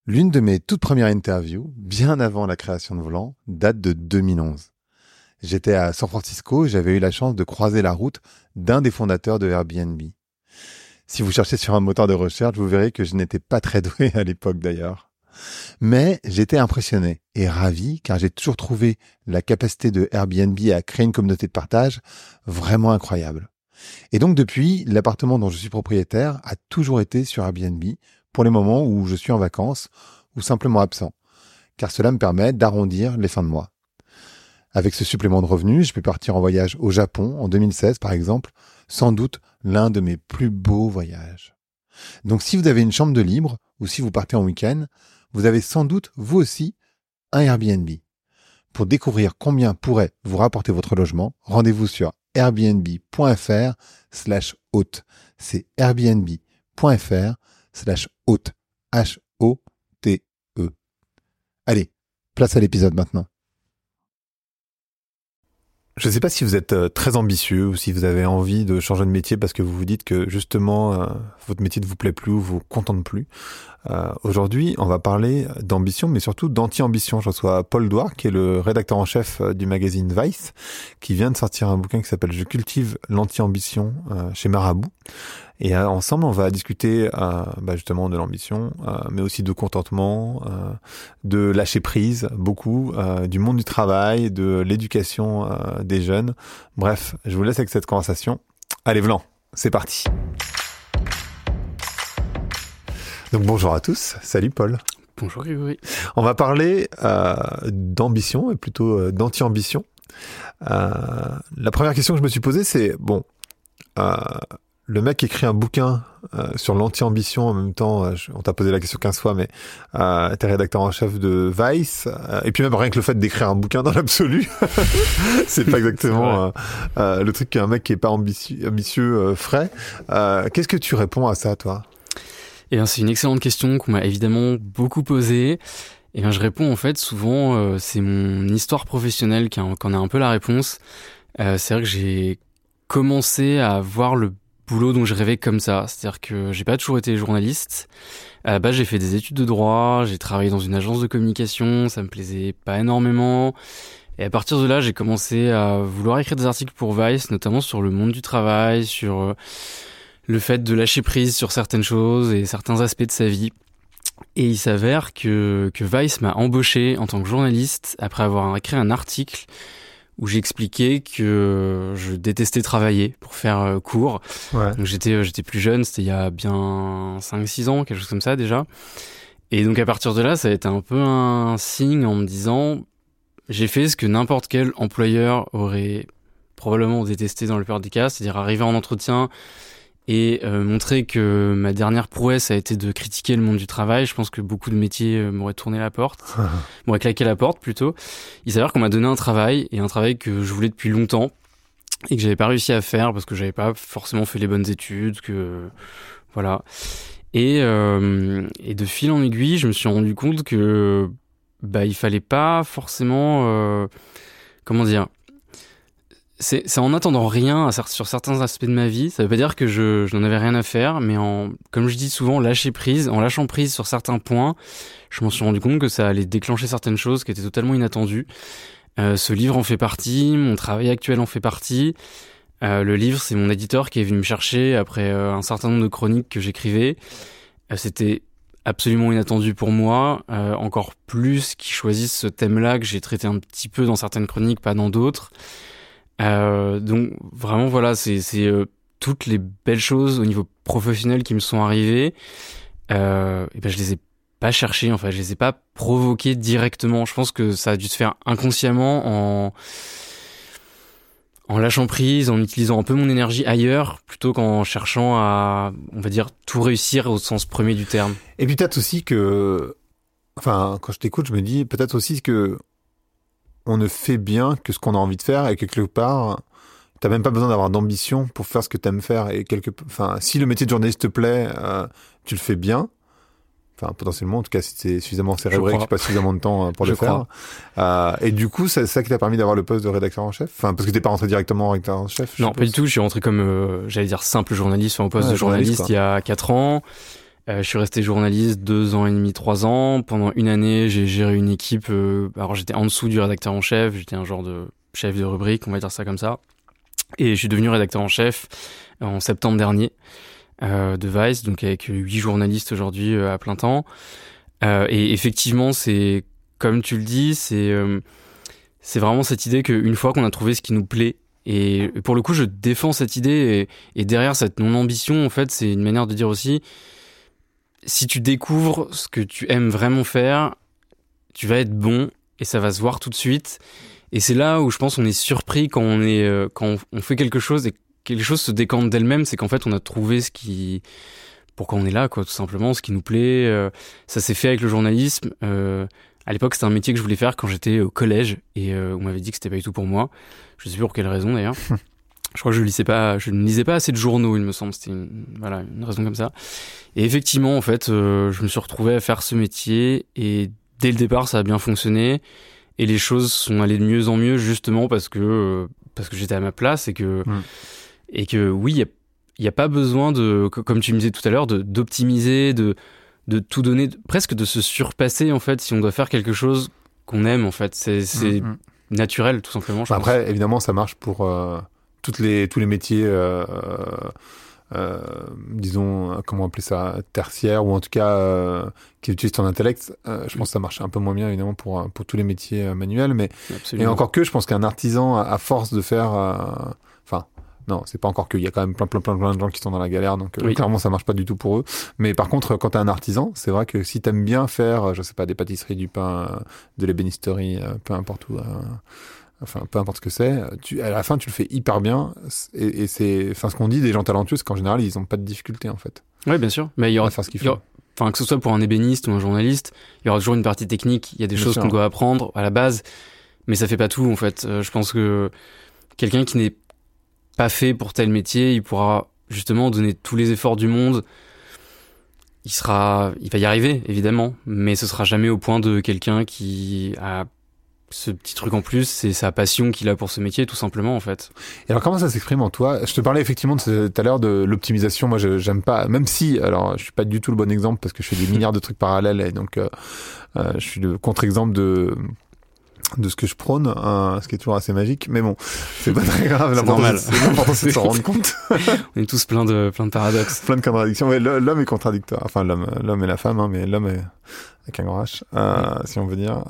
L'une de mes toutes premières interviews, bien avant la création de Volant, date de 2011. J'étais à San Francisco et j'avais eu la chance de croiser la route d'un des fondateurs de Airbnb. Si vous cherchez sur un moteur de recherche, vous verrez que je n'étais pas très doué à l'époque d'ailleurs. Mais j'étais impressionné et ravi car j'ai toujours trouvé la capacité de Airbnb à créer une communauté de partage vraiment incroyable. Et donc depuis, l'appartement dont je suis propriétaire a toujours été sur Airbnb pour les moments où je suis en vacances ou simplement absent, car cela me permet d'arrondir les fins de mois. Avec ce supplément de revenus, je peux partir en voyage au Japon en 2016 par exemple, sans doute l'un de mes plus beaux voyages. Donc si vous avez une chambre de libre ou si vous partez en week-end, vous avez sans doute vous aussi un Airbnb. Pour découvrir combien pourrait vous rapporter votre logement, rendez-vous sur airbnb.fr/hôte. C'est airbnb.fr/hôte. H-O-T-E. Allez, place à l'épisode maintenant. Je ne sais pas si vous êtes très ambitieux ou si vous avez envie de changer de métier parce que vous vous dites que justement votre métier ne vous plaît plus ou vous contente plus. Aujourd'hui, on va parler d'ambition, mais surtout d'anti-ambition. Je reçois Paul Douar, qui est le rédacteur en chef du magazine Vice, qui vient de sortir un bouquin qui s'appelle « Je cultive l'anti-ambition » chez Marabout. Et ensemble, on va discuter justement de l'ambition, mais aussi de contentement, de lâcher prise, beaucoup, du monde du travail, de l'éducation des jeunes. Bref, je vous laisse avec cette conversation. Allez, Vlan, c'est parti. Donc bonjour à tous, salut Paul. Bonjour Grégory. On va parler d'ambition, et plutôt d'anti-ambition. La première question que je me suis posée, c'est, le mec écrit un bouquin sur l'anti-ambition, en même temps, on t'a posé la question 15 fois, mais t'es rédacteur en chef de Vice, et puis même rien que le fait d'écrire un bouquin dans l'absolu, c'est pas exactement le truc qu'un mec qui est pas ambitieux ferait. Qu'est-ce que tu réponds à ça, toi ? Eh bien, c'est une excellente question qu'on m'a évidemment beaucoup posée. Eh bien, je réponds en fait souvent, c'est mon histoire professionnelle qui en a un peu la réponse. C'est vrai que j'ai commencé à voir le boulot dont je rêvais comme ça. C'est-à-dire que j'ai pas toujours été journaliste. À la base, j'ai fait des études de droit, j'ai travaillé dans une agence de communication, ça me plaisait pas énormément. Et à partir de là, j'ai commencé à vouloir écrire des articles pour Vice, notamment sur le monde du travail, sur le fait de lâcher prise sur certaines choses et certains aspects de sa vie. Et il s'avère que Vice m'a embauché en tant que journaliste après avoir écrit un article où j'expliquais que je détestais travailler, pour faire court. Ouais. Donc j'étais plus jeune, c'était il y a bien 5-6 ans, quelque chose comme ça déjà. Et donc à partir de là, ça a été un peu un signe en me disant, j'ai fait ce que n'importe quel employeur aurait probablement détesté dans le pire des cas, c'est-à-dire arriver en entretien et montrer que ma dernière prouesse a été de critiquer le monde du travail. Je pense que beaucoup de métiers m'auraient tourné la porte, m'auraient claqué la porte plutôt. Il s'avère qu'on m'a donné un travail que je voulais depuis longtemps et que j'avais pas réussi à faire parce que j'avais pas forcément fait les bonnes études, que voilà. Et de fil en aiguille, je me suis rendu compte que il fallait pas forcément c'est en attendant rien sur certains aspects de ma vie. Ça veut pas dire que je n'en avais rien à faire, mais comme je dis souvent, en lâchant prise sur certains points, je m'en suis rendu compte que ça allait déclencher certaines choses qui étaient totalement inattendues. Ce livre en fait partie, mon travail actuel en fait partie. Le livre, c'est mon éditeur qui est venu me chercher après un certain nombre de chroniques que j'écrivais. C'était absolument inattendu pour moi, encore plus qu'ils choisissent ce thème-là que j'ai traité un petit peu dans certaines chroniques, pas dans d'autres. Donc vraiment voilà, c'est toutes les belles choses au niveau professionnel qui me sont arrivées. Je les ai pas cherchées, en fait, je les ai pas provoquées directement. Je pense que ça a dû se faire inconsciemment en lâchant prise, en utilisant un peu mon énergie ailleurs, plutôt qu'en cherchant à, on va dire, tout réussir au sens premier du terme. Et puis peut-être aussi que, quand je t'écoute, je me dis peut-être aussi que on ne fait bien que ce qu'on a envie de faire et quelque part, t'as même pas besoin d'avoir d'ambition pour faire ce que t'aimes faire et si le métier de journaliste te plaît, tu le fais bien. Enfin, potentiellement, en tout cas, si c'est suffisamment cérébré, que tu passes suffisamment de temps pour le faire. Et du coup, c'est ça qui t'a permis d'avoir le poste de rédacteur en chef? Enfin, parce que t'es pas rentré directement en rédacteur en chef? Non, pas du tout. Je suis rentré comme, simple journaliste, au poste de journaliste il y a 4 ans. Je suis resté journaliste 2 ans et demi, 3 ans. Pendant une année, j'ai géré une équipe. Alors j'étais en dessous du rédacteur en chef. J'étais un genre de chef de rubrique, on va dire ça comme ça. Et je suis devenu rédacteur en chef en septembre dernier de Vice, donc avec 8 journalistes aujourd'hui à plein temps. Et effectivement, c'est comme tu le dis, c'est vraiment cette idée qu'une fois qu'on a trouvé ce qui nous plaît, et pour le coup, je défends cette idée, et derrière cette non-ambition, en fait, c'est une manière de dire aussi, si tu découvres ce que tu aimes vraiment faire, tu vas être bon, et ça va se voir tout de suite. Et c'est là où je pense qu'on est surpris quand on fait quelque chose et que les choses se décantent d'elles-mêmes, c'est qu'en fait, on a trouvé pourquoi on est là, quoi, tout simplement, ce qui nous plaît. Ça s'est fait avec le journalisme. À l'époque, c'était un métier que je voulais faire quand j'étais au collège, et on m'avait dit que c'était pas du tout pour moi. Je sais plus pour quelle raison d'ailleurs. Je crois que je ne lisais pas assez de journaux, il me semble. C'était une raison comme ça. Et effectivement, en fait, je me suis retrouvé à faire ce métier, et dès le départ, ça a bien fonctionné. Et les choses sont allées de mieux en mieux, justement parce que j'étais à ma place, et que oui, il y a pas besoin comme tu me disais tout à l'heure, d'optimiser, de tout donner, presque de se surpasser, en fait, si on doit faire quelque chose qu'on aime, en fait. C'est naturel, tout simplement. Après, évidemment, ça marche pour tous les métiers, disons, comment appeler ça, tertiaires, ou en tout cas qui utilisent ton intellect. Je pense que ça marche un peu moins bien, évidemment, pour tous les métiers manuels. Mais et encore que, je pense qu'un artisan, à force de faire... non, c'est pas encore que. Il y a quand même plein de gens qui sont dans la galère, donc clairement ça marche pas du tout pour eux. Mais par contre, quand t'es un artisan, c'est vrai que si t'aimes bien faire, je sais pas, des pâtisseries, du pain, de l'ébénisterie, peu importe où, peu importe ce que c'est, à la fin tu le fais hyper bien. Et c'est, ce qu'on dit des gens talentueux, c'est qu'en général ils ont pas de difficulté, en fait. Oui, bien sûr. Mais il y aura faire ce qu'ils font. Que ce soit pour un ébéniste ou un journaliste, il y aura toujours une partie technique. Il y a des choses qu'on doit apprendre à la base, mais ça fait pas tout, en fait. Je pense que quelqu'un qui n'est pas fait pour tel métier, il pourra justement donner tous les efforts du monde. Il va y arriver, évidemment, mais ce sera jamais au point de quelqu'un qui a ce petit truc en plus, c'est sa passion qu'il a pour ce métier, tout simplement, en fait. Et alors, comment ça s'exprime en toi? Je te parlais effectivement tout à l'heure de l'optimisation. Moi, j'aime pas, même si, alors, je suis pas du tout le bon exemple parce que je fais des milliards de trucs parallèles, et donc, je suis le contre-exemple de ce que je prône, ce qui est toujours assez magique, mais bon, c'est pas très grave. L'important, c'est de s'en rendre compte. On est tous plein de paradoxes. Plein de contradictions. Ouais, l'homme est contradictoire. Enfin, l'homme et la femme, hein, mais l'homme est avec un grand H, si on veut dire,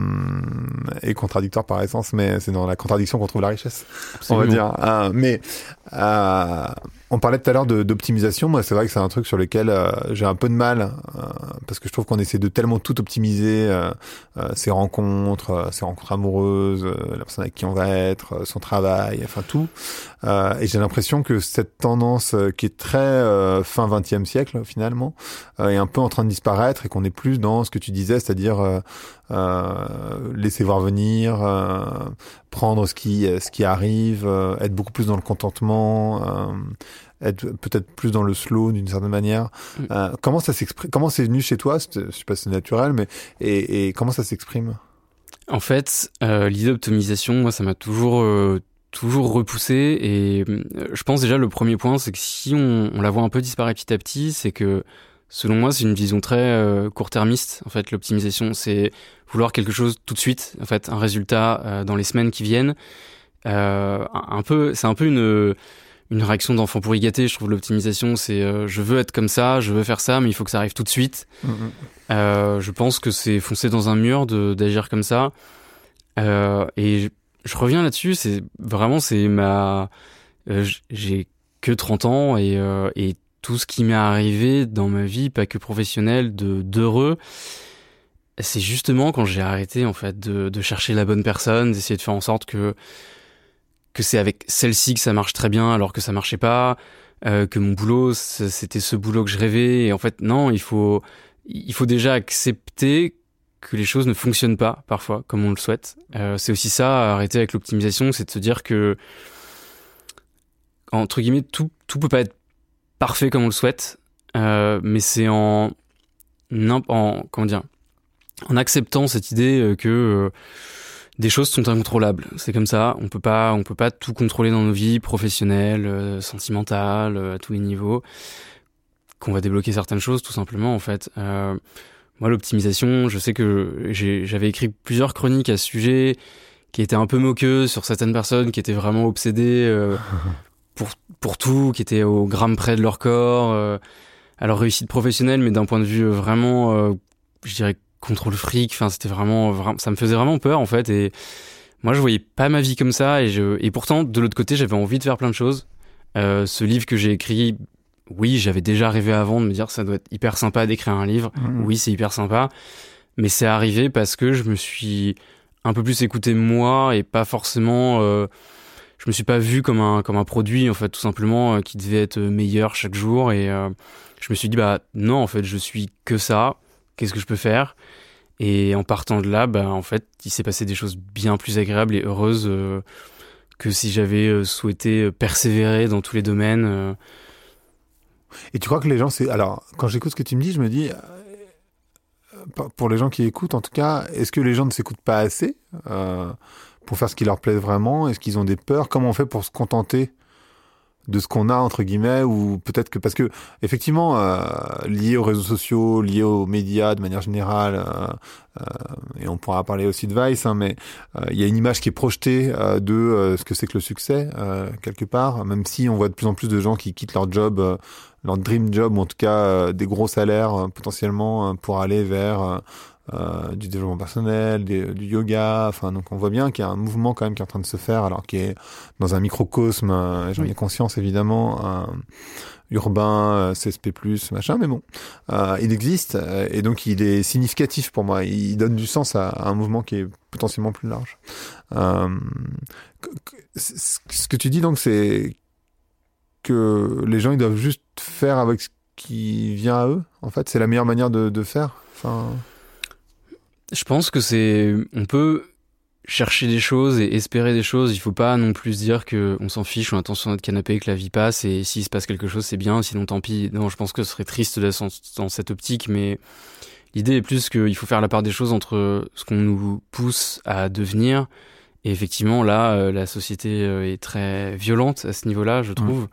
est contradictoire par essence, mais c'est dans la contradiction qu'on trouve la richesse. Absolument. On va dire. On parlait tout à l'heure d'optimisation. Moi, c'est vrai que c'est un truc sur lequel j'ai un peu de mal, parce que je trouve qu'on essaie de tellement tout optimiser, ses rencontres amoureuses, la personne avec qui on va être, son travail, enfin tout. Et j'ai l'impression que cette tendance qui est très fin 20e siècle, finalement, est un peu en train de disparaître, et qu'on est plus dans ce que tu disais, c'est-à-dire laisser voir venir, prendre ce qui arrive, être beaucoup plus dans le contentement, être peut-être plus dans le slow d'une certaine manière. Comment ça s'exprime? Comment c'est venu chez toi? Je sais pas si c'est naturel, mais et comment ça s'exprime? En fait, l'idée d'optimisation, moi, ça m'a toujours repoussé, et je pense déjà le premier point, c'est que si on la voit un peu disparaître petit à petit, c'est que selon moi, c'est une vision très court-termiste. En fait, l'optimisation, c'est vouloir quelque chose tout de suite. En fait, un résultat dans les semaines qui viennent. C'est un peu une réaction d'enfant pourri gâté. Je trouve l'optimisation, c'est je veux être comme ça, je veux faire ça, mais il faut que ça arrive tout de suite. Je pense que c'est foncer dans un mur d'agir comme ça. Et je reviens là-dessus. C'est j'ai que 30 ans, et tout ce qui m'est arrivé dans ma vie, pas que professionnelle, d'heureux, c'est justement quand j'ai arrêté, en fait, de chercher la bonne personne, d'essayer de faire en sorte que c'est avec celle-ci que ça marche très bien alors que ça marchait pas, que mon boulot, c'était ce boulot que je rêvais. Et en fait, non, il faut déjà accepter que les choses ne fonctionnent pas parfois comme on le souhaite. C'est aussi ça, arrêter avec l'optimisation, c'est de se dire que, entre guillemets, tout peut pas être parfait comme on le souhaite, mais c'est en acceptant cette idée que des choses sont incontrôlables. C'est comme ça, on peut pas tout contrôler dans nos vies professionnelles, sentimentales, à tous les niveaux. qu'on va débloquer certaines choses, tout simplement, en fait. Moi, l'optimisation, je sais que j'avais écrit plusieurs chroniques à ce sujet qui étaient un peu moqueuses sur certaines personnes qui étaient vraiment obsédées pour tout, qui étaient au gramme près de leur corps, à leur réussite professionnelle, mais d'un point de vue vraiment, je dirais, contre le fric. Enfin, c'était vraiment, ça me faisait vraiment peur, en fait. Et moi, je voyais pas ma vie comme ça. Et pourtant, de l'autre côté, j'avais envie de faire plein de choses. Ce livre que j'ai écrit, oui, j'avais déjà rêvé avant de me dire ça doit être hyper sympa d'écrire un livre. Oui, c'est hyper sympa. Mais c'est arrivé parce que je me suis un peu plus écouté moi et pas forcément... je me suis pas vu comme un produit, en fait, tout simplement, qui devait être meilleur chaque jour. Et je me suis dit, bah non, en fait, je suis que ça. Qu'est-ce que je peux faire ? Et en partant de là, bah en fait, il s'est passé des choses bien plus agréables et heureuses que si j'avais souhaité persévérer dans tous les domaines. Et tu crois que les gens, alors, quand j'écoute ce que tu me dis, je me dis, pour les gens qui écoutent, en tout cas, est-ce que les gens ne s'écoutent pas assez pour faire ce qui leur plaît vraiment ? Est-ce qu'ils ont des peurs ? Comment on fait pour se contenter de ce qu'on a, entre guillemets, ou peut-être que, parce que, effectivement, lié aux réseaux sociaux, lié aux médias de manière générale, et on pourra parler aussi de Vice, hein, mais il y a une image qui est projetée de ce que c'est que le succès, quelque part, même si on voit de plus en plus de gens qui quittent leur job, leur dream job, ou en tout cas des gros salaires, potentiellement, pour aller vers du développement personnel, du yoga, enfin, donc on voit bien qu'il y a un mouvement quand même qui est en train de se faire, alors qui est dans un microcosme, j'en ai conscience évidemment, urbain, CSP+, machin, mais bon, il existe, et donc il est significatif pour moi, il donne du sens à un mouvement qui est potentiellement plus large. Ce que tu dis donc, c'est que les gens ils doivent juste faire avec ce qui vient à eux, en fait, c'est la meilleure manière de faire, enfin... Je pense que on peut chercher des choses et espérer des choses. Il faut pas non plus dire que on s'en fiche, on attend sur notre canapé que la vie passe et s'il se passe quelque chose, c'est bien, sinon tant pis. Non, je pense que ce serait triste d'être dans cette optique, mais l'idée est plus qu'il faut faire la part des choses entre ce qu'on nous pousse à devenir. Et effectivement, là, la société est très violente à ce niveau-là, je trouve.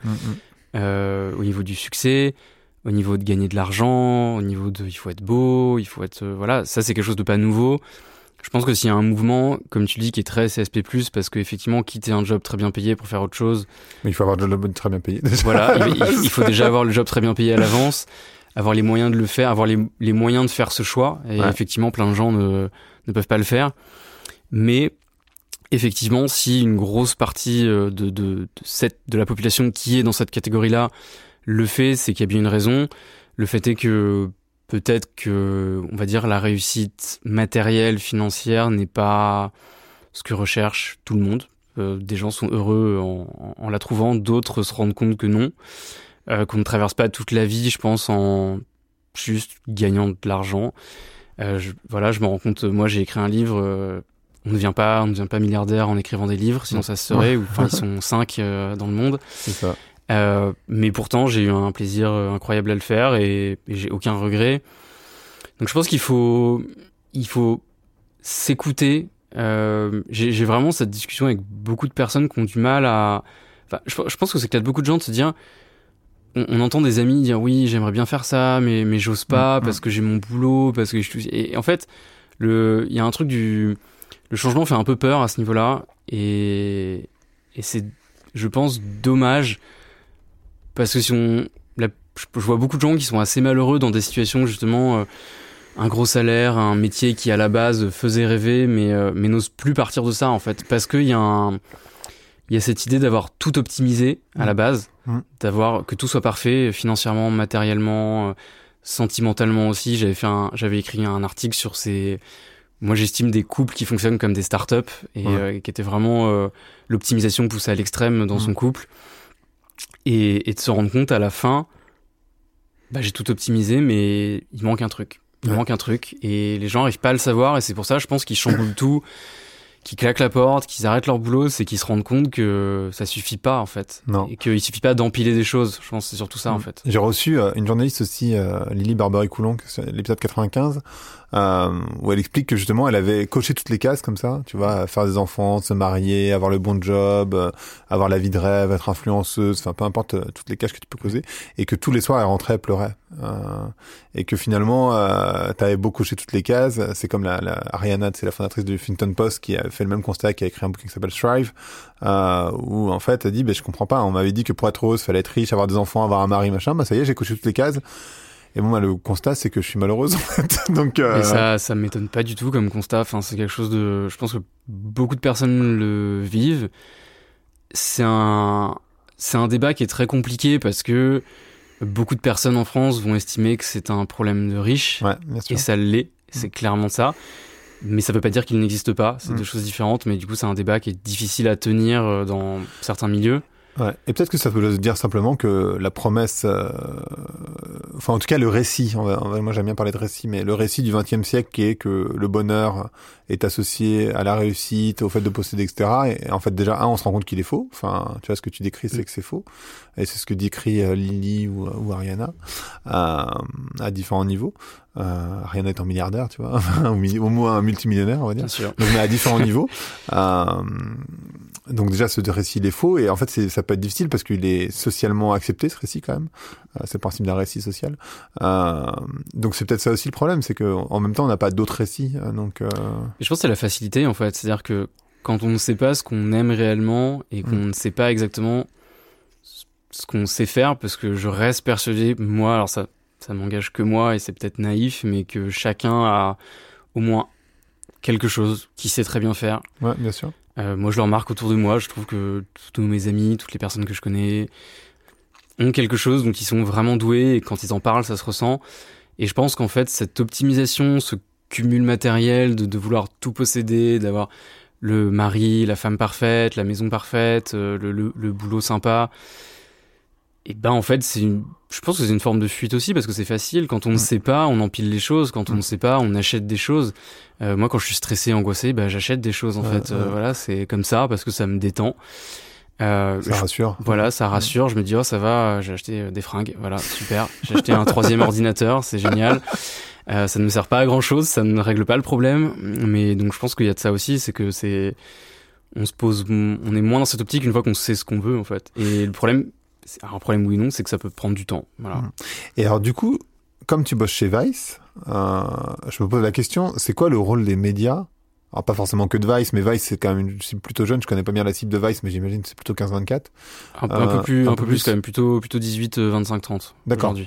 Au niveau du succès, au niveau de gagner de l'argent, au niveau de il faut être beau, il faut être voilà, ça c'est quelque chose de pas nouveau. Je pense que s'il y a un mouvement, comme tu dis, qui est très CSP+, parce que effectivement quitter un job très bien payé pour faire autre chose. Mais il faut avoir le job très bien payé. Voilà, il faut déjà avoir le job très bien payé à l'avance, avoir les moyens de le faire, avoir les moyens de faire ce choix. Et effectivement, plein de gens ne peuvent pas le faire. Mais effectivement, si une grosse partie de la population qui est dans cette catégorie-là le fait, c'est qu'il y a bien une raison. Le fait est que peut-être que, on va dire, la réussite matérielle, financière n'est pas ce que recherche tout le monde. Des gens sont heureux en la trouvant, d'autres se rendent compte que non, qu'on ne traverse pas toute la vie, je pense, en juste gagnant de l'argent. Je me rends compte, moi j'ai écrit un livre, on ne devient pas milliardaire en écrivant des livres, sinon ça se serait, enfin ils sont 5 dans le monde. C'est ça. Mais pourtant j'ai eu un plaisir incroyable à le faire et j'ai aucun regret. Donc je pense qu'il faut s'écouter. J'ai vraiment cette discussion avec beaucoup de personnes qui ont du mal à... Enfin, je pense que c'est que beaucoup de gens de se dire... On entend des amis dire oui, j'aimerais bien faire ça, mais j'ose pas parce que j'ai mon boulot, parce que et en fait, il y a un truc le changement fait un peu peur à ce niveau-là et c'est, je pense, dommage. Parce que je vois beaucoup de gens qui sont assez malheureux dans des situations justement un gros salaire, un métier qui à la base faisait rêver, mais n'ose plus partir de ça en fait, parce qu'il y a cette idée d'avoir tout optimisé à la base, d'avoir que tout soit parfait financièrement, matériellement, sentimentalement aussi. J'avais écrit un article sur moi j'estime des couples qui fonctionnent comme des startups et qui étaient vraiment l'optimisation poussée à l'extrême dans son couple. Et de se rendre compte à la fin, j'ai tout optimisé, mais il manque un truc. Il manque un truc et les gens n'arrivent pas à le savoir et c'est pour ça, je pense, qu'ils chamboulent tout. qui claquent la porte, qui arrêtent leur boulot, c'est qu'ils se rendent compte que ça suffit pas en fait. Non. Et qu'il suffit pas d'empiler des choses. Je pense que c'est surtout ça en fait. J'ai reçu une journaliste aussi, Lily Barbery-Coulon, l'épisode 95, où elle explique que justement elle avait coché toutes les cases comme ça, tu vois, faire des enfants, se marier, avoir le bon job, avoir la vie de rêve, être influenceuse, enfin peu importe toutes les cases que tu peux poser, et que tous les soirs elle rentrait, elle pleurait, et que finalement t'avais beau cocher toutes les cases, c'est comme la Ariana, c'est la fondatrice du Huffington Post qui a fait le même constat, qui a écrit un bouquin qui s'appelle Thrive, où en fait elle dit je comprends pas, on m'avait dit que pour être heureuse fallait être riche, avoir des enfants, avoir un mari, machin, ça y est, j'ai coché toutes les cases. Et bon, le constat, c'est que je suis malheureuse, en fait. Donc, Et ça m'étonne pas du tout comme constat. Enfin, c'est quelque chose de, je pense que beaucoup de personnes le vivent. C'est un débat qui est très compliqué parce que beaucoup de personnes en France vont estimer que c'est un problème de riches. Ouais, bien sûr. Et ça l'est. C'est clairement ça. Mais ça veut pas dire qu'il n'existe pas. C'est deux choses différentes. Mais du coup, c'est un débat qui est difficile à tenir dans certains milieux. Ouais. Et peut-être que ça peut dire simplement que la promesse, enfin en tout cas le récit, moi j'aime bien parler de récit, mais le récit du XXe siècle qui est que le bonheur est associé à la réussite, au fait de posséder, etc. Et en fait déjà, on se rend compte qu'il est faux. Enfin, tu vois, ce que tu décris, c'est que c'est faux. Et c'est ce que décrit Lily ou Ariana à différents niveaux. Ariana étant milliardaire, tu vois, au moins un multimillionnaire, on va dire. Bien sûr. Donc, mais à différents niveaux. Donc déjà, ce récit, il est faux. Et en fait, ça peut être difficile parce qu'il est socialement accepté, ce récit, quand même. C'est le principe d'un récit social. Donc c'est peut-être ça aussi le problème, c'est que en même temps, on n'a pas d'autres récits. Donc, je pense que c'est la facilité, en fait. C'est-à-dire que quand on ne sait pas ce qu'on aime réellement et qu'on ne sait pas exactement ce qu'on sait faire, parce que je reste persuadé, moi, alors ça m'engage que moi et c'est peut-être naïf, mais que chacun a au moins quelque chose qu'il sait très bien faire. Ouais, bien sûr. Moi, je le remarque autour de moi. Je trouve que tous mes amis, toutes les personnes que je connais ont quelque chose, donc ils sont vraiment doués et quand ils en parlent, ça se ressent. Et je pense qu'en fait, cette optimisation, ce cumul matériel de vouloir tout posséder, d'avoir le mari, la femme parfaite, la maison parfaite, le boulot sympa, et ben en fait, je pense que c'est une forme de fuite aussi parce que c'est facile. Quand on ne sait pas, on empile les choses. Quand on ne sait pas, on achète des choses. Moi, quand je suis stressé, angoissé, j'achète des choses en fait. Voilà, c'est comme ça parce que ça me détend. Ça rassure. Voilà, ça rassure. Je me dis, oh, ça va, j'ai acheté des fringues. Voilà, super. J'ai acheté un 3e ordinateur, c'est génial. Ça ne me sert pas à grand chose, ça ne règle pas le problème. Mais donc, je pense qu'il y a de ça aussi, c'est que on est moins dans cette optique une fois qu'on sait ce qu'on veut, en fait. Et le problème, un problème oui ou non, c'est que ça peut prendre du temps. Voilà. Et alors, du coup, comme tu bosses chez Vice, je me pose la question, c'est quoi le rôle des médias? Alors pas forcément que de Vice, mais Vice c'est quand même une cible plutôt jeune. Je connais pas bien la cible de Vice, mais j'imagine que c'est plutôt 15-24. Un peu plus quand même, plutôt 18, 25, 30. D'accord. Aujourd'hui.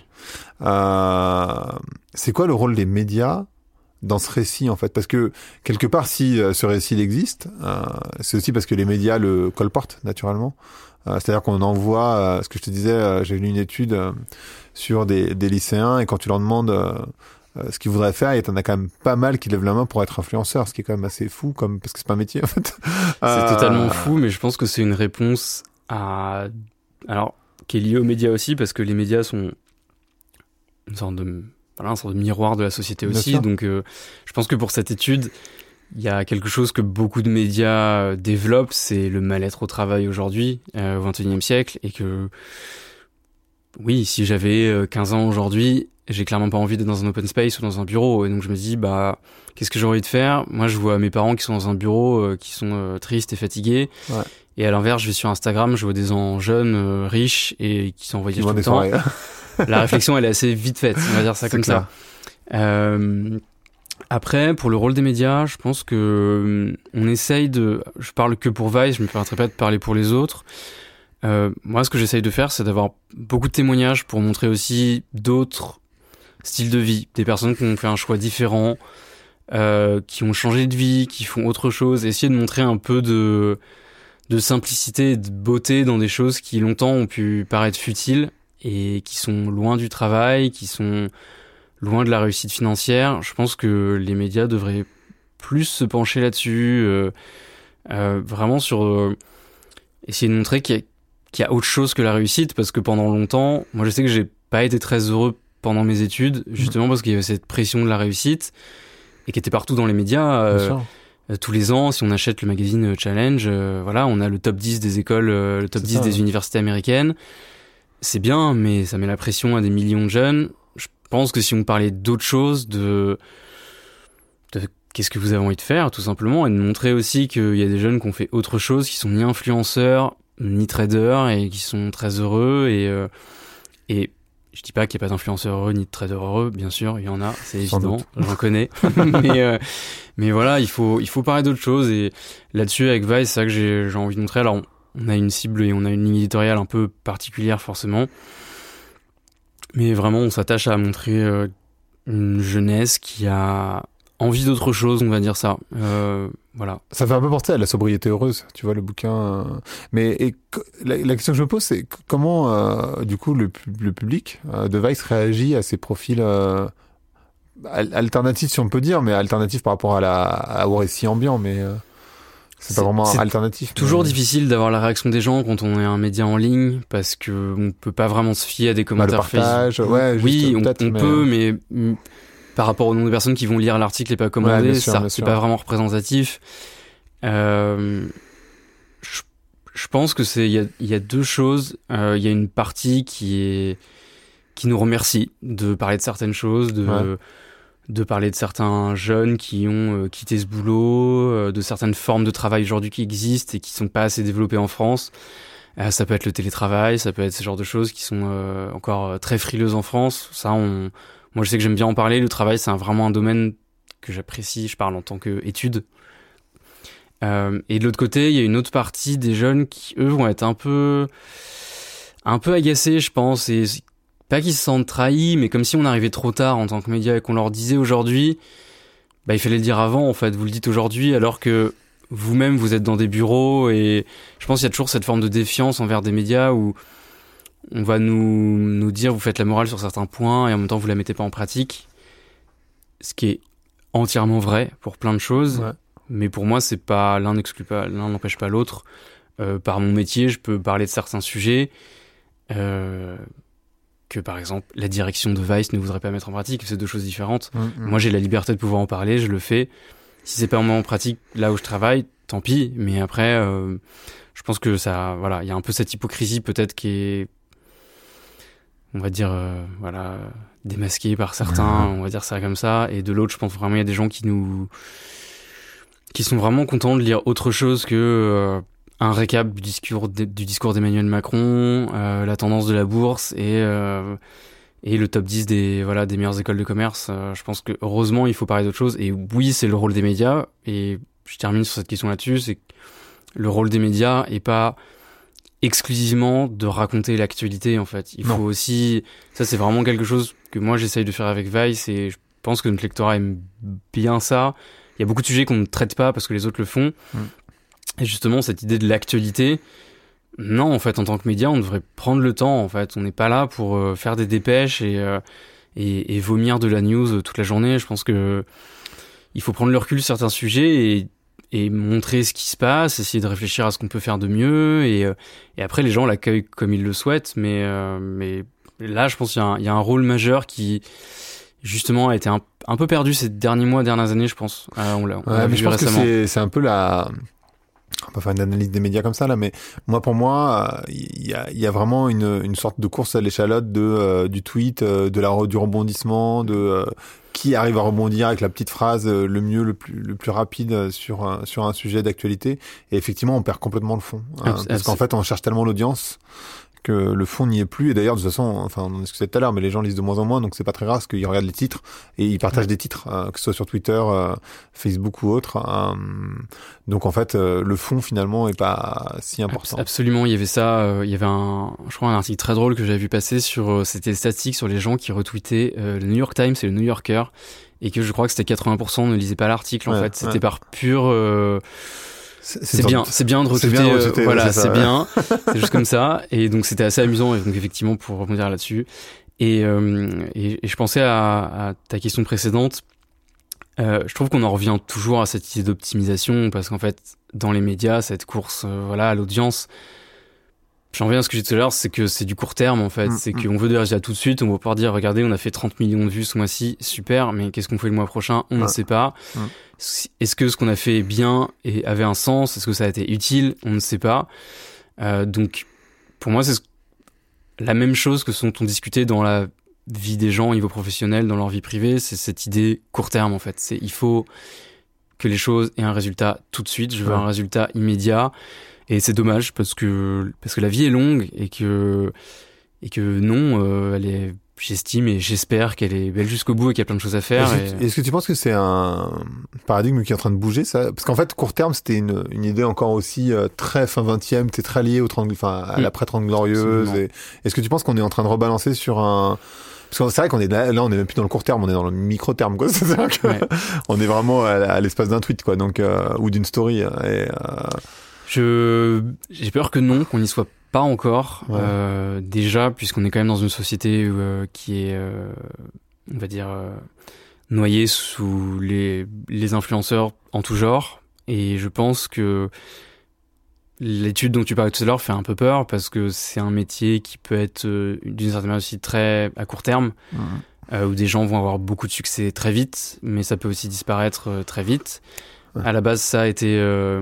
C'est quoi le rôle des médias dans ce récit en fait? Parce que quelque part, si ce récit il existe, c'est aussi parce que les médias le colportent naturellement. C'est-à-dire qu'on envoie, ce que je te disais, j'ai lu une étude sur des lycéens et quand tu leur demandes ce qu'ils voudraient faire, il y en a quand même pas mal qui lèvent la main pour être influenceur, ce qui est quand même assez fou, parce que c'est pas un métier en fait. C'est totalement fou, mais je pense que c'est une réponse qui est liée aux médias aussi, parce que les médias sont une sorte de miroir de la société aussi. Donc, je pense que pour cette étude, il y a quelque chose que beaucoup de médias développent, c'est le mal-être au travail aujourd'hui, au XXIe siècle, et que oui, si j'avais 15 ans aujourd'hui, j'ai clairement pas envie d'être dans un open space ou dans un bureau. Et donc je me dis, qu'est-ce que j'ai envie de faire? Moi, je vois mes parents qui sont dans un bureau, qui sont tristes et fatigués. Ouais. Et à l'inverse, je vais sur Instagram, je vois des gens jeunes, riches et qui sont voyagent tout le temps. La réflexion, elle est assez vite faite, on va dire ça comme ça. Après, pour le rôle des médias, je pense que on essaye je parle que pour Vice, je me permettrai pas de parler pour les autres. Moi, ce que j'essaye de faire, c'est d'avoir beaucoup de témoignages pour montrer aussi d'autres styles de vie, des personnes qui ont fait un choix différent, qui ont changé de vie, qui font autre chose, essayer de montrer un peu de simplicité et de beauté dans des choses qui longtemps ont pu paraître futiles et qui sont loin du travail, qui sont loin de la réussite financière. Je pense que les médias devraient plus se pencher là-dessus, vraiment sur essayer de montrer qu'il y a autre chose que la réussite, parce que pendant longtemps, moi je sais que j'ai pas été très heureux pendant mes études, justement parce qu'il y avait cette pression de la réussite et qui était partout dans les médias. tous les ans, si on achète le magazine Challenge, voilà, on a le top 10 des écoles, le top 10 des universités américaines. C'est bien, mais ça met la pression à des millions de jeunes. Je pense que si on parlait d'autre chose, de qu'est-ce que vous avez envie de faire, tout simplement, et de montrer aussi qu'il y a des jeunes qui ont fait autre chose, qui sont ni influenceurs, ni traders, et qui sont très heureux, et je dis pas qu'il n'y a pas d'influenceurs heureux, ni de traders heureux, bien sûr, il y en a, c'est évident, j'en connais. mais voilà, il faut parler d'autre chose, et là-dessus, avec Vice, c'est ça que j'ai envie de montrer. Alors, on a une cible et on a une ligne éditoriale un peu particulière, forcément. Mais vraiment, on s'attache à montrer une jeunesse qui a envie d'autre chose, on va dire ça. Voilà. Ça fait un peu penser à La sobriété heureuse, tu vois, le bouquin. Mais la question que je me pose, c'est comment, du coup, le public de Vice réagit à ces profils alternatifs, si on peut dire, mais alternatifs par rapport au récit ambiant, mais c'est pas vraiment alternatif. Toujours difficile d'avoir la réaction des gens quand on est un média en ligne, parce que on peut pas vraiment se fier à des commentaires le partage, ouais, oui, on peut, mais par rapport au nombre de personnes qui vont lire l'article et pas commenter, c'est pas vraiment représentatif. Je pense que il y a deux choses. Il y a une partie qui nous remercie de parler de certaines choses, de parler de certains jeunes qui ont quitté ce boulot, de certaines formes de travail aujourd'hui qui existent et qui sont pas assez développées en France. Ça peut être le télétravail, ça peut être ce genre de choses qui sont encore très frileuses en France. Ça, moi, je sais que j'aime bien en parler. Le travail, c'est vraiment un domaine que j'apprécie. Je parle en tant qu'étude. Et de l'autre côté, il y a une autre partie des jeunes qui, eux, vont être un peu agacés, je pense. Et pas qu'ils se sentent trahis, mais comme si on arrivait trop tard en tant que média et qu'on leur disait aujourd'hui, bah, il fallait le dire avant, en fait. Vous le dites aujourd'hui, alors que vous-même, vous êtes dans des bureaux. Et je pense qu'il y a toujours cette forme de défiance envers des médias où on va nous dire vous faites la morale sur certains points et en même temps vous la mettez pas en pratique, ce qui est entièrement vrai pour plein de choses. Ouais. Mais pour moi c'est pas l'un n'empêche pas l'autre. Par mon métier je peux parler de certains sujets que par exemple la direction de Vice ne voudrait pas mettre en pratique, c'est deux choses différentes. Moi j'ai la liberté de pouvoir en parler, je le fais. Si c'est pas en pratique là où je travaille, tant pis, mais après je pense que ça, voilà, il y a un peu cette hypocrisie peut-être qui est, on va dire, démasquée par certains, on va dire ça comme ça, et de l'autre, je pense vraiment il y a des gens qui sont vraiment contents de lire autre chose que un récap du discours d'Emmanuel Macron, la tendance de la bourse et le top 10 des meilleures écoles de commerce. Je pense que heureusement il faut parler d'autre chose, et oui c'est le rôle des médias, et je termine sur cette question là-dessus, c'est que le rôle des médias est pas exclusivement de raconter l'actualité, en fait. Il faut aussi, ça c'est vraiment quelque chose que moi j'essaye de faire avec Vice, et je pense que notre lectorat aime bien ça. Il y a beaucoup de sujets qu'on ne traite pas parce que les autres le font. Et justement, cette idée de l'actualité, non, en fait, en tant que média, on devrait prendre le temps, en fait. On n'est pas là pour faire des dépêches et vomir de la news toute la journée. Je pense que il faut prendre le recul sur certains sujets et montrer ce qui se passe, essayer de réfléchir à ce qu'on peut faire de mieux, et après les gens l'accueillent comme ils le souhaitent, mais là je pense qu'il y a un rôle majeur qui justement a été un peu perdu ces dernières années, je pense. On l'a vu je pense récemment. Que c'est un peu on peut faire une analyse des médias comme ça là, mais pour moi il y a vraiment une sorte de course à l'échalote du tweet, du rebondissement, qui arrive à rebondir avec la petite phrase le mieux, le plus rapide sur un sujet d'actualité. Et effectivement, on perd complètement le fond. Parce qu'en fait, on cherche tellement l'audience que le fond n'y est plus. Et d'ailleurs, de toute façon, enfin, on en discutait tout à l'heure, mais les gens lisent de moins en moins, donc c'est pas très grave, parce qu'ils regardent les titres et ils partagent des titres, que ce soit sur Twitter, Facebook ou autre. Donc en fait, le fond finalement est pas si important. Absolument, il y avait ça. Il y avait je crois un article très drôle que j'avais vu passer c'était des statistiques sur les gens qui retweetaient le New York Times et le New Yorker, et que je crois que c'était 80% ne lisaient pas l'article. En fait, c'était par pur c'est bien de recruter, voilà, c'est bien, c'est juste comme ça. Et donc c'était assez amusant, et donc effectivement pour rebondir là-dessus. Et je pensais à ta question précédente. Je trouve qu'on en revient toujours à cette idée d'optimisation, parce qu'en fait dans les médias, cette course à l'audience, j'en reviens à ce que j'ai dit tout à l'heure, c'est que c'est du court terme en fait. C'est qu'on veut des résultats tout de suite, on va pouvoir dire regardez, on a fait 30 millions de vues ce mois-ci, super, mais qu'est-ce qu'on fait le mois prochain, on ne sait pas. Est-ce que ce qu'on a fait est bien et avait un sens? Est-ce que ça a été utile? On ne sait pas. Donc, pour moi, c'est la même chose que ce dont on discutait dans la vie des gens au niveau professionnel, dans leur vie privée. C'est cette idée court terme, en fait. Il faut que les choses aient un résultat tout de suite. Je veux un résultat immédiat. Et c'est dommage parce que la vie est longue et que non, j'estime et j'espère qu'elle est belle jusqu'au bout et qu'il y a plein de choses à faire. Est-ce que tu penses que c'est un paradigme qui est en train de bouger, ça? Parce qu'en fait, court terme, c'était une idée encore aussi très fin 20e, t'es très lié à l'après-30 glorieuse. Est-ce que tu penses qu'on est en train de rebalancer sur un... Parce que c'est vrai qu'on est là, on est même plus dans le court terme, on est dans le micro terme, quoi. C'est-à-dire que on est vraiment à l'espace d'un tweet, quoi. Donc, ou d'une story. J'ai peur que non, qu'on n'y soit pas encore. Déjà, puisqu'on est quand même dans une société qui est, on va dire, noyée sous les influenceurs en tout genre. Et je pense que l'étude dont tu parlais tout à l'heure fait un peu peur parce que c'est un métier qui peut être d'une certaine manière aussi très à court terme, où des gens vont avoir beaucoup de succès très vite, mais ça peut aussi disparaître très vite. À la base, ça a été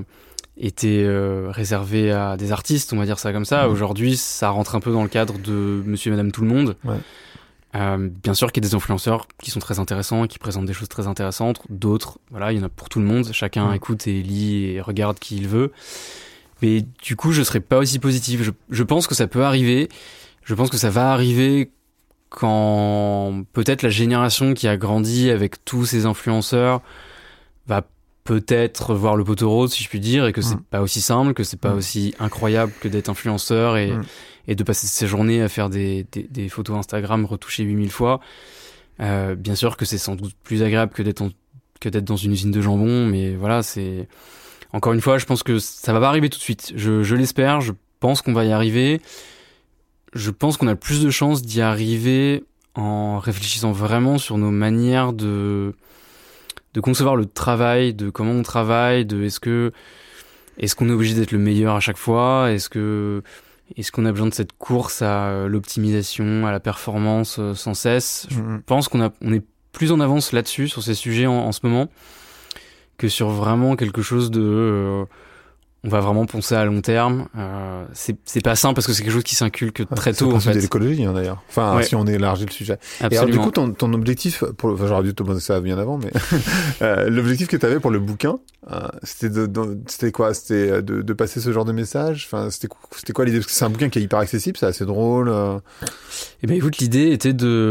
réservé à des artistes, on va dire ça comme ça. Aujourd'hui, ça rentre un peu dans le cadre de Monsieur et Madame Tout le Monde. Bien sûr qu'il y a des influenceurs qui sont très intéressants, qui présentent des choses très intéressantes. D'autres, voilà, il y en a pour tout le monde. Chacun écoute et lit et regarde qui il veut. Mais du coup, je serais pas aussi positif. Je pense que ça peut arriver. Je pense que ça va arriver quand peut-être la génération qui a grandi avec tous ces influenceurs va peut-être voir le poteau rose, si je puis dire, et que c'est pas aussi simple, que c'est pas aussi incroyable que d'être influenceur et de passer ses journées à faire des photos Instagram retouchées 8000 fois. Bien sûr que c'est sans doute plus agréable que d'être dans une usine de jambon, mais voilà, c'est... Encore une fois, je pense que ça va pas arriver tout de suite. Je l'espère, je pense qu'on va y arriver. Je pense qu'on a le plus de chances d'y arriver en réfléchissant vraiment sur nos manières de concevoir le travail, de comment on travaille, de est-ce qu'on est obligé d'être le meilleur à chaque fois, est-ce qu'on a besoin de cette course à l'optimisation, à la performance sans cesse. Je pense on est plus en avance là-dessus, sur ces sujets en ce moment, que sur vraiment quelque chose de on va vraiment penser à long terme. C'est pas simple parce que c'est quelque chose qui s'inculque très tôt, en fait. C'est de l'écologie, hein, d'ailleurs. Enfin, si on élargit le sujet. Absolument. Et alors, du coup, ton objectif, j'aurais dû te demander ça bien avant, mais l'objectif que tu avais pour le bouquin, c'était quoi? C'était de passer ce genre de message? Enfin, c'était quoi l'idée? Parce que c'est un bouquin qui est hyper accessible, c'est assez drôle. Eh ben, écoute, l'idée était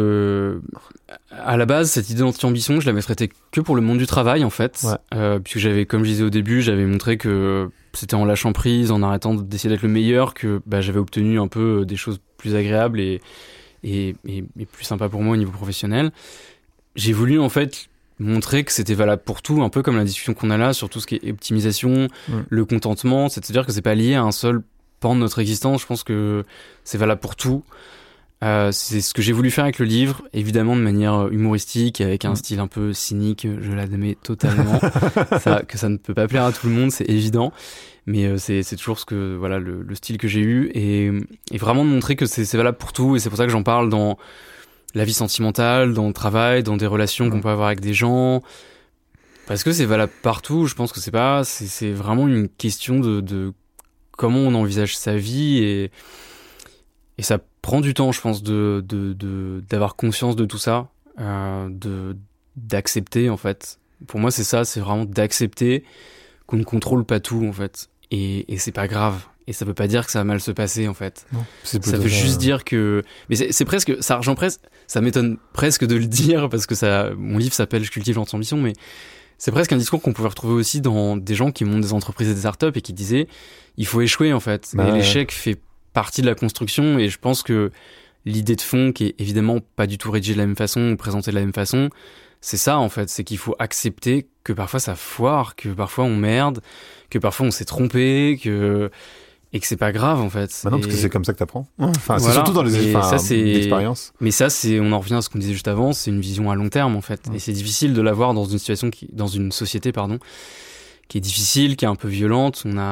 à la base, cette idée d'anti-ambition, je l'avais traitée que pour le monde du travail, en fait. Puisque comme je disais au début, j'avais montré que c'était en lâchant prise, en arrêtant d'essayer d'être le meilleur, que j'avais obtenu un peu des choses plus agréables et plus sympas pour moi au niveau professionnel. J'ai voulu, en fait, montrer que c'était valable pour tout, un peu comme la discussion qu'on a là sur tout ce qui est optimisation, le contentement, c'est-à-dire que c'est pas lié à un seul pan de notre existence. Je pense que c'est valable pour tout. C'est ce que j'ai voulu faire avec le livre, évidemment de manière humoristique, avec un style un peu cynique, je l'admets totalement. Que ça ne peut pas plaire à tout le monde, c'est évident, mais c'est toujours le style que j'ai eu, et vraiment de montrer que c'est valable pour tout, et c'est pour ça que j'en parle dans la vie sentimentale, dans le travail, dans des relations qu'on peut avoir avec des gens, parce que c'est valable partout. Je pense que c'est vraiment une question de comment on envisage sa vie, et ça prend du temps, je pense, d'avoir conscience de tout ça, d'accepter, en fait. Pour moi, c'est ça, c'est vraiment d'accepter qu'on ne contrôle pas tout, en fait. Et c'est pas grave. Et ça veut pas dire que ça va mal se passer, en fait. Non, ça veut juste dire que... Mais c'est presque... Ça m'étonne presque de le dire, parce que mon livre s'appelle « Je cultive l'anti-ambition », mais c'est presque un discours qu'on pouvait retrouver aussi dans des gens qui montent des entreprises et des startups et qui disaient « Il faut échouer, en fait. » Et l'échec fait partie de la construction, et je pense que l'idée de fond, qui est évidemment pas du tout rédigée de la même façon ou présentée de la même façon, c'est ça, en fait, c'est qu'il faut accepter que parfois ça foire, que parfois on merde, que parfois on s'est trompé, et que c'est pas grave, en fait. Non, parce que c'est comme ça que t'apprends. Enfin, c'est surtout dans l'expérience. Mais ça, on en revient à ce qu'on disait juste avant, c'est une vision à long terme, en fait. Et c'est difficile de l'avoir dans une société, qui est difficile, qui est un peu violente. On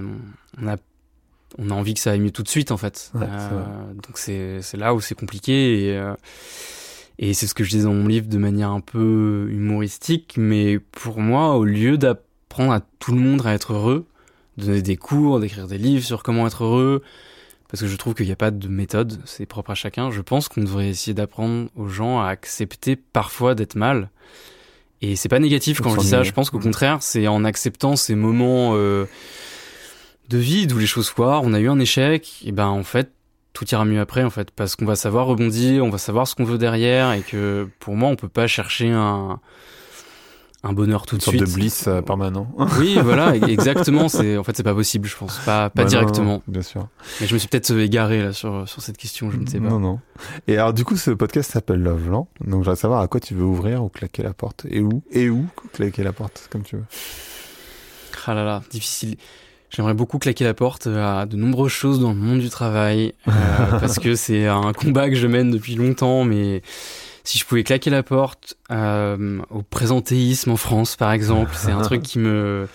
a envie que ça aille mieux tout de suite, en fait. Donc c'est là où c'est compliqué, Et c'est ce que je disais dans mon livre de manière un peu humoristique, mais pour moi, au lieu d'apprendre à tout le monde à être heureux, de donner des cours, d'écrire des livres sur comment être heureux, parce que je trouve qu'il n'y a pas de méthode, c'est propre à chacun, je pense qu'on devrait essayer d'apprendre aux gens à accepter parfois d'être mal. Et c'est pas négatif quand je dis ça, je pense qu'au contraire, c'est en acceptant ces moments de vide où les choses foirent, on a eu un échec, et ben en fait, tout ira mieux après en fait, parce qu'on va savoir rebondir, on va savoir ce qu'on veut derrière, et que pour moi, on peut pas chercher un bonheur tout de suite. Une sorte de bliss permanent. Oui, voilà, exactement. En fait, c'est pas possible, je pense, pas directement. Non, bien sûr. Mais je me suis peut-être égaré là sur cette question, je ne sais pas. Non. Et alors du coup, ce podcast s'appelle Loveland. Donc j'aimerais savoir à quoi tu veux ouvrir ou claquer la porte et où claquer la porte, comme tu veux. Ah là là, difficile. J'aimerais beaucoup claquer la porte à de nombreuses choses dans le monde du travail, parce que c'est un combat que je mène depuis longtemps, mais si je pouvais claquer la porte au présentéisme en France, par exemple, c'est un truc qui me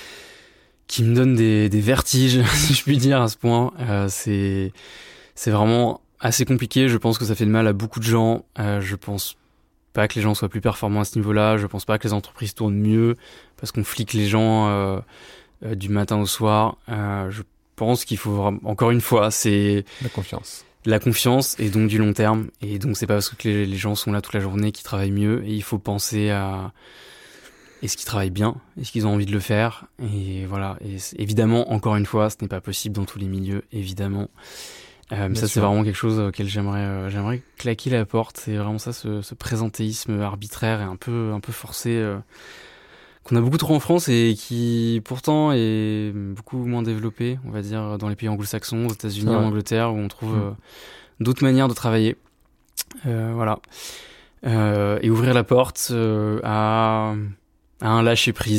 donne des vertiges, si je puis dire, à ce point. C'est vraiment assez compliqué. Je pense que ça fait de mal à beaucoup de gens. Je pense pas que les gens soient plus performants à ce niveau-là. Je pense pas que les entreprises tournent mieux parce qu'on flique les gens du matin au soir. Je pense qu'il faut vraiment, encore une fois, c'est la confiance et donc du long terme. Et donc c'est pas parce que les gens sont là toute la journée qu'ils travaillent mieux, et il faut penser à est-ce qu'ils travaillent bien, est-ce qu'ils ont envie de le faire, et voilà. Et évidemment, encore une fois, ce n'est pas possible dans tous les milieux, évidemment. Ça sûr. C'est vraiment quelque chose auquel j'aimerais claquer la porte. C'est vraiment ça, ce présentéisme arbitraire et un peu forcé qu'on a beaucoup trop en France et qui pourtant est beaucoup moins développé, on va dire, dans les pays anglo-saxons, aux États-Unis, en Angleterre, où on trouve d'autres manières de travailler. Voilà. Et ouvrir la porte à un lâcher prise.